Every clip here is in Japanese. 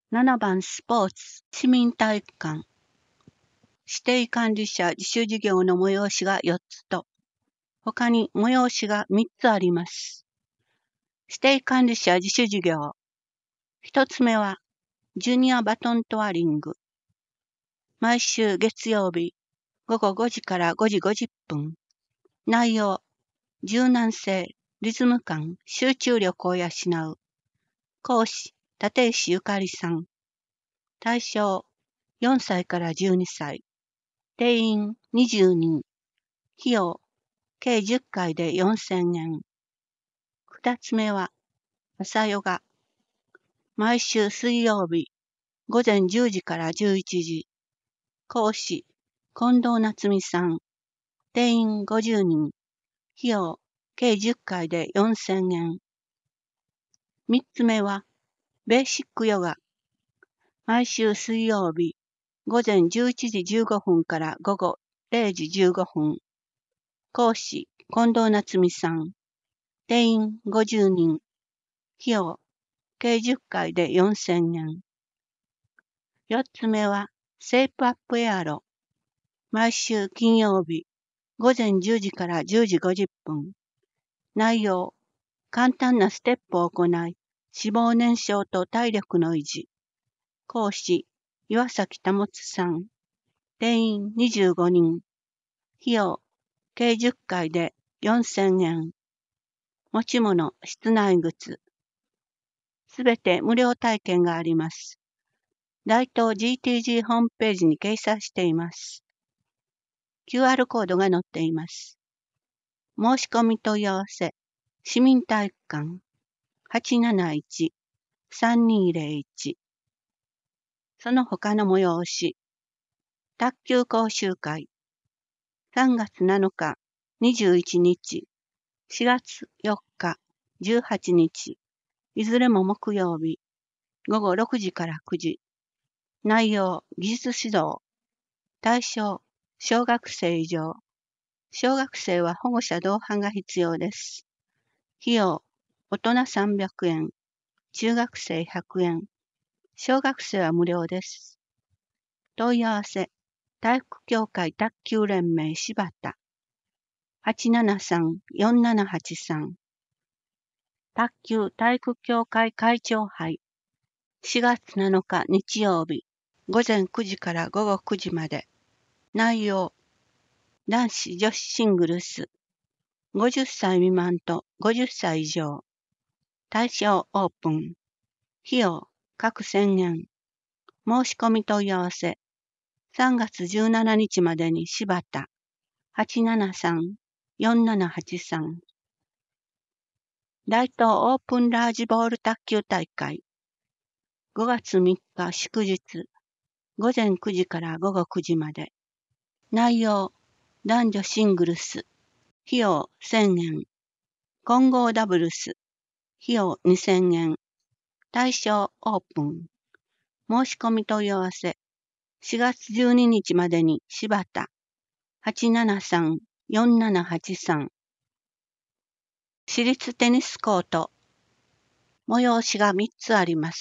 7番スポーツ、市民体育館。指定管理者自主事業の催しが4つと、他に催しが3つあります。指定管理者自主事業。1つ目は、ジュニアバトントワリング。毎週月曜日、午後5時から5時50分。内容、柔軟性、リズム感、集中力を養う。講師、立石ゆかりさん。対象、4歳から12歳。定員20人。費用、計10回で4000円。二つ目は、朝ヨガ。毎週水曜日、午前10時から11時。講師、近藤夏美さん。定員50人。費用、計10回で4000円。三つ目は、ベーシックヨガ。毎週水曜日、午前11時15分から午後0時15分。講師、近藤夏美さん。定員50人。費用、計10回で4000円。4つ目は、セープアップエアロ。毎週金曜日、午前10時から10時50分。内容、簡単なステップを行い、脂肪燃焼と体力の維持。講師、岩崎保さん。定員25人。費用、計10回で4000円。持ち物、室内靴。すべて無料体験があります。大東 GTG ホームページに掲載しています。QR コードが載っています。申し込み問い合わせ、市民体育館 871-3201。その他の催し、卓球講習会、3月7日、21日、4月4日、18日、いずれも木曜日、午後6時から9時。内容、技術指導。対象、小学生以上。小学生は保護者同伴が必要です。費用、大人300円、中学生100円、小学生は無料です。問い合わせ、体育協会卓球連盟柴田、873-4783。卓球体育協会会長杯、4月7日日曜日、午前9時から午後9時まで。内容、男子女子シングルス、50歳未満と50歳以上。対象オープン。費用、各1000円。申し込み問い合わせ。3月17日までに柴田。873-4783。大東オープンラージボール卓球大会。5月3日祝日。午前9時から午後9時まで。内容、男女シングルス。費用1000円。混合ダブルス。費用2000円。対象オープン。申し込み問い合わせ。4月12日までに柴田。873-4783。私立テニスコート。催しが3つあります。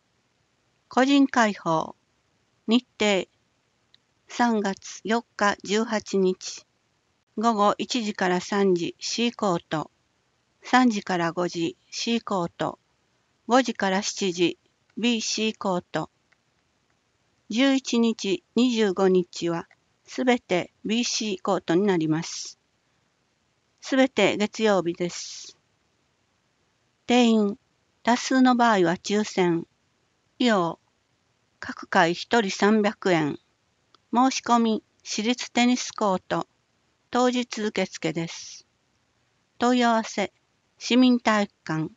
個人開放。日程。3月4日18日。午後1時から3時 C コート。3時から5時 C コート。5時から7時 BC コート。11日、25日はすべて BC コートになります。すべて月曜日です。定員、多数の場合は抽選。費用、各回1人300円。申し込み、私立テニスコート。当日受付です。問い合わせ、市民体育館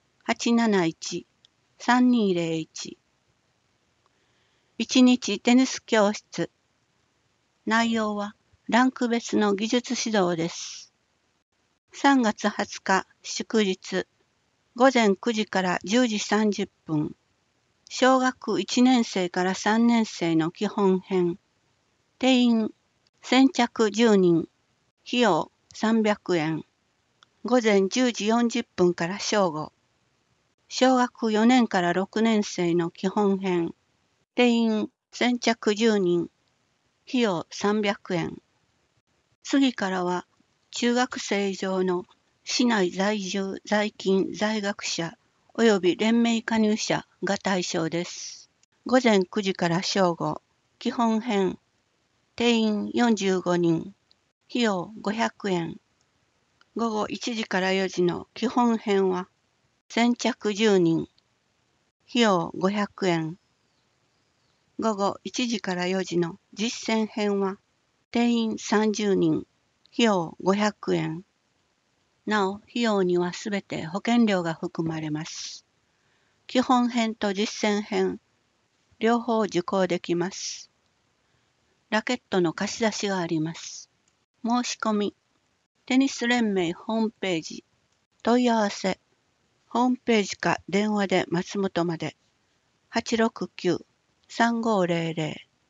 871-3201。1日テニス教室。内容はランク別の技術指導です。3月20日祝日。午前9時から10時30分。小学1年生から3年生の基本編。定員、先着10人。費用300円。午前10時40分から正午。 小学4年から6年生の基本編。定員先着10人。費用300円。次からは、中学生以上の市内在住、在勤、在学者及び連盟加入者が対象です。午前9時から正午、基本編。定員45人。費用500円。午後1時から4時の基本編は、先着10人。費用500円。午後1時から4時の実践編は、定員30人。費用500円。なお、費用にはすべて保険料が含まれます。基本編と実践編、両方受講できます。ラケットの貸し出しがあります。申し込み、テニス連盟ホームページ、問い合わせ、ホームページか電話で松本まで、869-3500。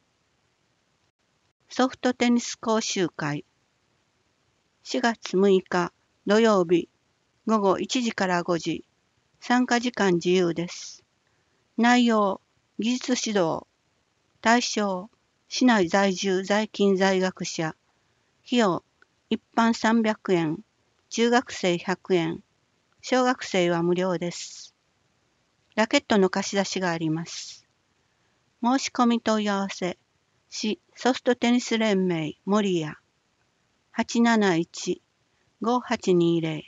ソフトテニス講習会、4月6日土曜日、午後1時から5時、参加時間自由です。内容、技術指導、対象、市内在住在勤在学者、費用、一般300円、中学生100円、小学生は無料です。ラケットの貸し出しがあります。申し込み問い合わせ、市ソフトテニス連盟守谷、871-5820。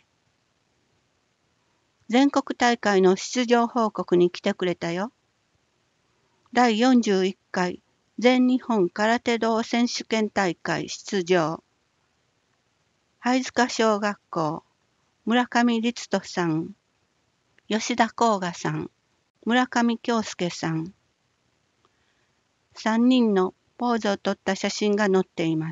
全国大会の出場報告に来てくれたよ。第41回全日本空手道選手権大会出場。貝塚小学校、村上律人さん、吉田甲賀さん、村上京介さん。3人のポーズを撮った写真が載っています。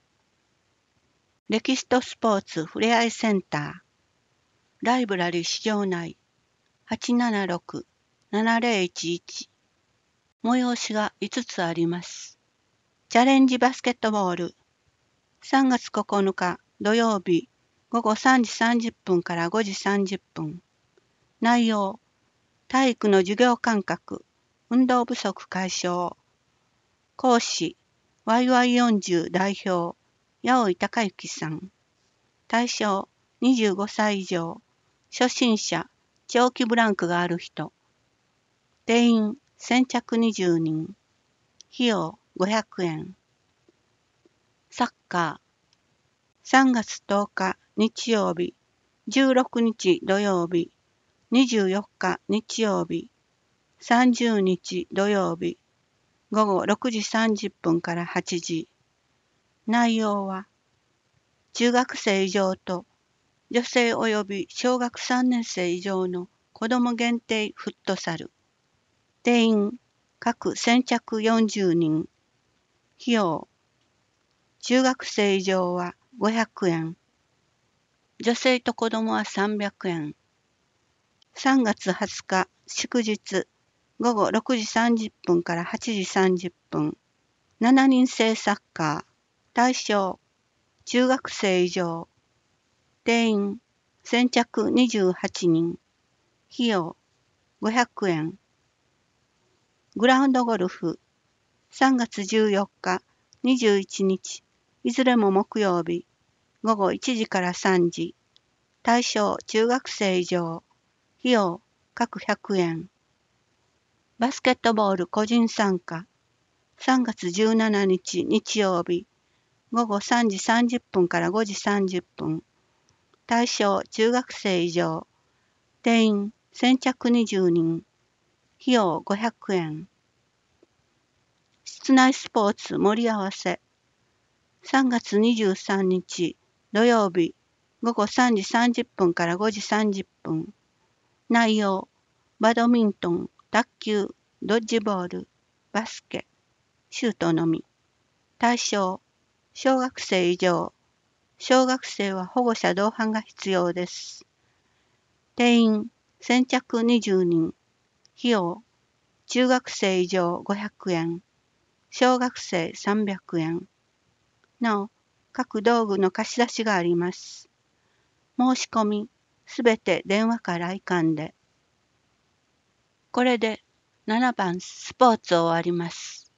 歴史とスポーツふれあいセンター、ライブラリー市場内、876-7011。催しが5つあります。チャレンジバスケットボール、3月9日土曜日午後3時30分から5時30分。内容、体育の授業間隔、運動不足解消。講師、YY40 代表、八尾隆之さん。対象、25歳以上、初心者、長期ブランクがある人。定員、先着20人。費用、500円。サッカー、3月10日日曜日、16日土曜日、24日日曜日、30日土曜日、午後6時30分から8時。内容は、中学生以上と女性及び小学3年生以上の子ども限定フットサル。定員、各先着40人。費用、中学生以上は500円。女性と子供は300円。3月20日祝日午後6時30分から8時30分。7人制サッカー。対象、中学生以上。定員、先着28人。費用、500円。グラウンドゴルフ。3月14日、21日。いずれも木曜日。午後1時から3時。対象、中学生以上。費用、各100円。バスケットボール個人参加。3月17日日曜日。午後3時30分から5時30分。対象、中学生以上。定員、先着20人。費用500円。室内スポーツ盛り合わせ。3月23日土曜日午後3時30分から5時30分。内容、バドミントン、卓球、ドッジボール、バスケ、シュートのみ。対象、小学生以上。小学生は保護者同伴が必要です。定員、先着20人。費用、中学生以上500円。小学生300円。なお、各道具の貸し出しがあります。申し込み、すべて電話か来館で。 これで7番スポーツを終わります。